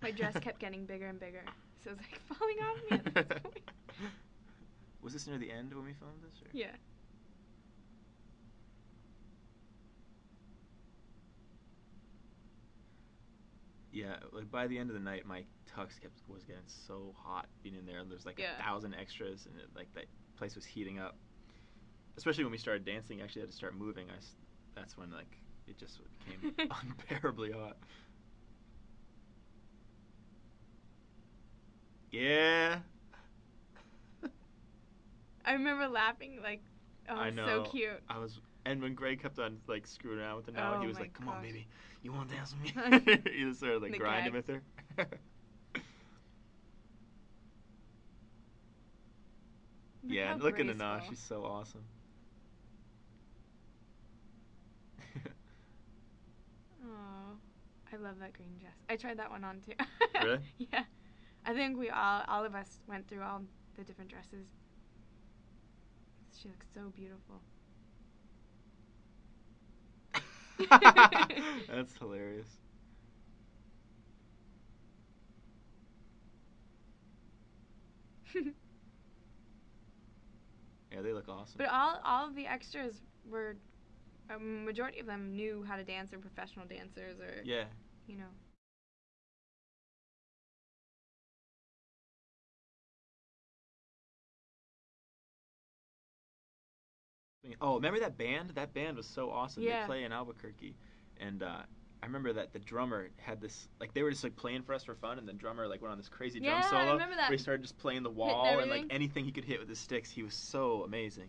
My dress kept getting bigger and bigger, so it was like falling off me at this point. Was this near the end when we filmed this? Or? Yeah. Yeah, like by the end of the night, my tux was getting so hot being in there, and there's like Yeah. 1,000 extras, and like that place was heating up. Especially when we started dancing, I actually had to start moving. That's when like it just became unbearably hot. Yeah. I remember laughing like, oh, I know. so cute. And when Greg kept on like screwing around with her now, Oh he was my like, "Come on, gosh. baby, you want to dance with me?" He just started like The grinding gag. with her. Look Yeah, how and look at her now; graceful. she's so awesome. Oh, I love that green dress. I tried that one on too. Really? Yeah. I think all of us went through all the different dresses. She looks so beautiful. That's hilarious. Yeah, they look awesome. But all of the extras were, a majority of them knew how to dance, or professional dancers, or Yeah. you know. Oh, remember that band? That band was so awesome. Yeah. They play in Albuquerque, and I remember that the drummer had this like they were just like playing for us for fun, and the drummer like went on this crazy drum Yeah, solo I remember that. where he started just playing the Hitting wall and like everything. anything he could hit with his sticks. He was so amazing.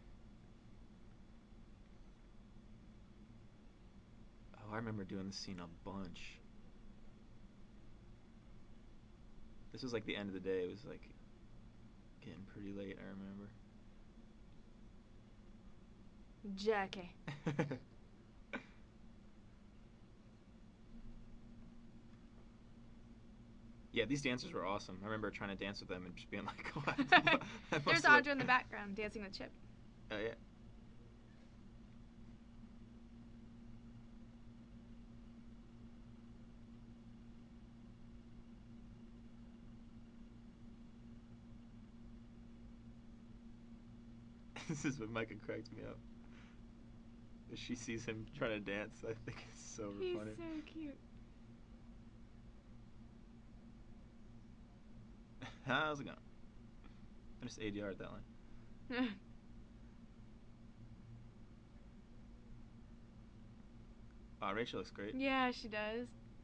Oh, I remember doing this scene a bunch. This was like the end of the day. It was like getting pretty late. I remember. Jackie. Yeah, these dancers were awesome. I remember trying to dance with them and just being like, "What?" There's Audra in the background dancing with Chip. Oh yeah. This is what Micah cracks me up. If she sees him trying to dance, I think it's so He's funny. so cute. How's it going? I just ADR'd that line. Wow, Rachel looks great. Yeah, she does.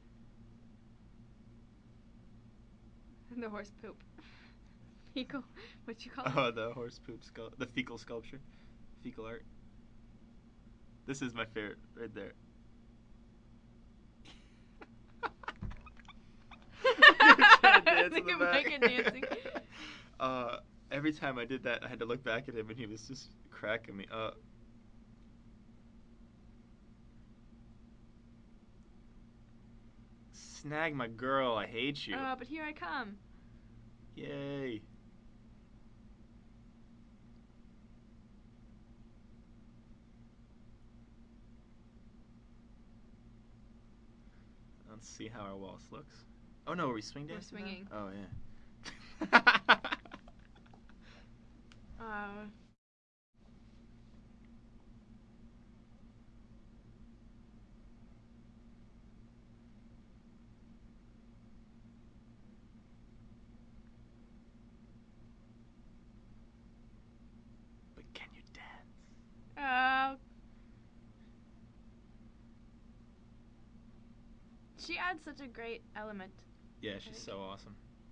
And the horse poop. Fecal. What you call it? Oh, the horse poop the fecal sculpture, fecal art. This is my favorite right there. Look at Micah dancing. Every time I did that, I had to look back at him, and he was just cracking me up. Snag my girl, I hate you. But here I come. Yay. Let's see how our waltz looks. Oh no, are we swing dancing? We're swinging. Now? Oh yeah. Uh, But can you dance? She adds such a great element. Yeah, she's so awesome.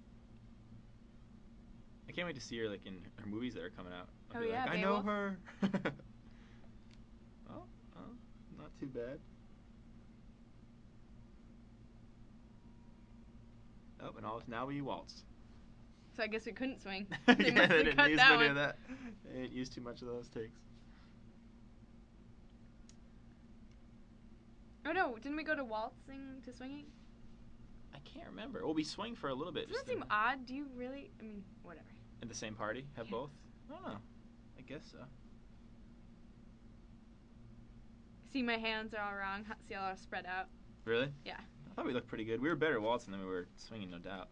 I can't wait to see her like in her movies that are coming out. I'll be like, I know Beowulf. her. Oh, not too bad. Oh, and now we waltz. So I guess we couldn't swing. Yeah, They they must have didn't cut use that any one. of that. They didn't use too much of those takes. Oh no, didn't we go to waltzing to swinging? I can't remember. Well, we swing for a little bit. Doesn't that seem odd? Do you really? I mean, whatever. In the same party? Have both? I don't know. I guess so. See, my hands are all wrong. See how they're spread out? Really? Yeah. Oh, I thought we looked pretty good. We were better waltzing than we were swinging, no doubt.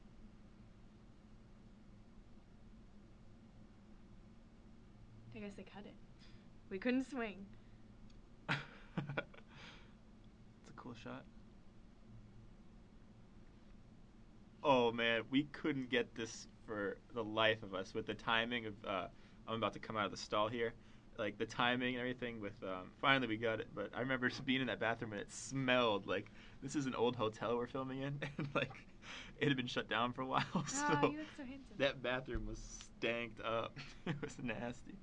I guess they cut it. We couldn't swing. It's a cool shot. Oh man, we couldn't get this for the life of us with the timing of. I'm about to come out of the stall here, like the timing and everything. With finally we got it, but I remember just being in that bathroom and it smelled like this is an old hotel we're filming in, and like it had been shut down for a while. Oh, So you look so handsome. that bathroom was stanked up. It was nasty.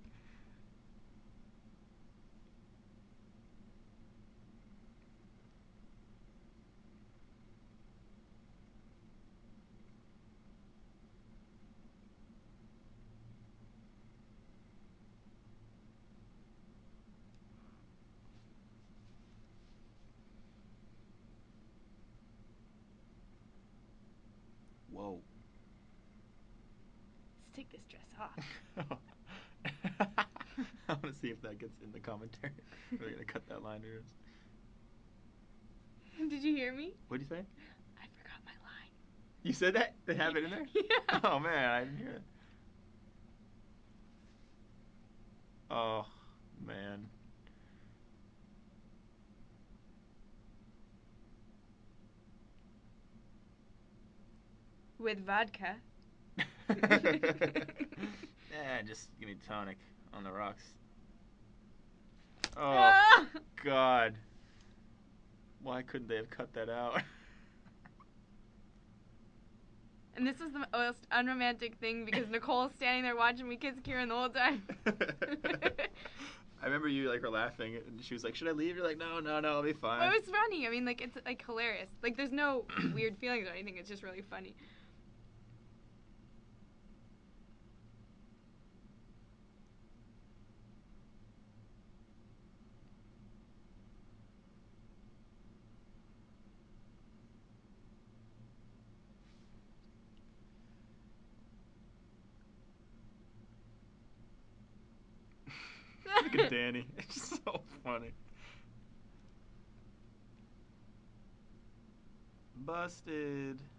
Whoa. Let's take this dress off. I want to see if that gets in the commentary. We're gonna cut that line. Did you hear me? What did you say? I forgot my line. You said that? They have it in there? Yeah. Oh man, I didn't hear it. Oh man. With vodka. Yeah, just give me tonic on the rocks. Oh Ah! God. Why couldn't they have cut that out? And this is the most unromantic thing because Nicole's standing there watching me kiss Kieran the whole time. I remember you like were laughing and she was like, "Should I leave?" You're like, "No, I'll be fine." Well, it was funny. I mean, like, it's like hilarious. Like, there's no weird feelings or anything. It's just really funny. Look at Danny. It's so funny. Busted.